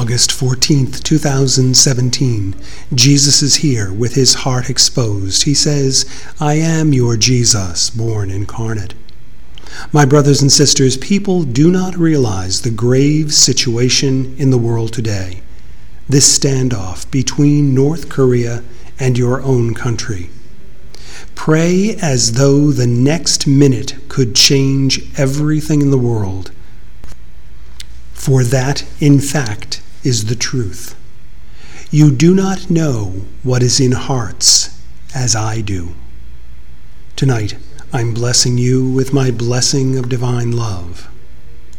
August 14th, 2017. Jesus is here with his heart exposed. He says, "I am your Jesus, born incarnate." My brothers and sisters, people do not realize the grave situation in the world today. This standoff between North Korea and your own country. Pray as though the next minute could change everything in the world. For that, in fact, is the truth. You do not know what is in hearts as I do. Tonight, I'm blessing you with my blessing of divine love.